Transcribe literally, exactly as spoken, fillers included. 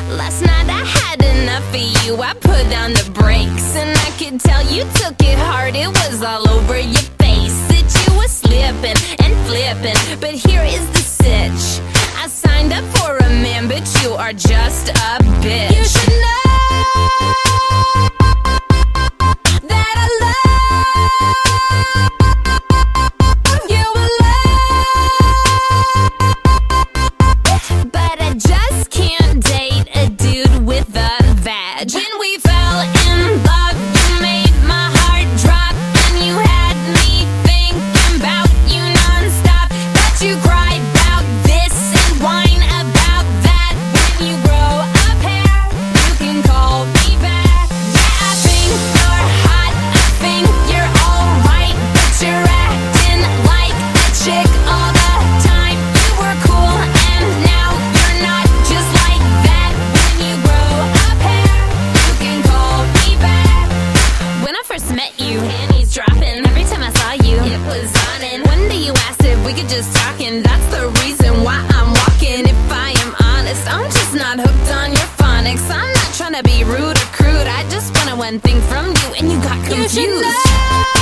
Last night I had enough of you, I put down the brakes, and I could tell you took it hard, it was all over your face. That you were slipping and flipping, but here is the sitch. I signed up for a man, but you are just a bitch. You should know that I love you a lot, but I just can't date a dude with a vag. When we fell in love, you made my heart drop, and you had me thinking about you non-stop. But you cried about this and whine about that. When you grow up hair, you can call me back. Yeah, I think you're hot, I think you're alright, but you're acting like a chick all the time. You were cool and now you're not, just like that. When you grow up hair, you can call me back. When I first met you, panties dropping, every time I saw you, it was on. And one day you asked if we could just talk, and that's the reason why I'm walking. If I am honest, I'm just not hooked on your phonics. I'm not trying to be rude or crude, I just wanted one thing from you, and you got confused. You should know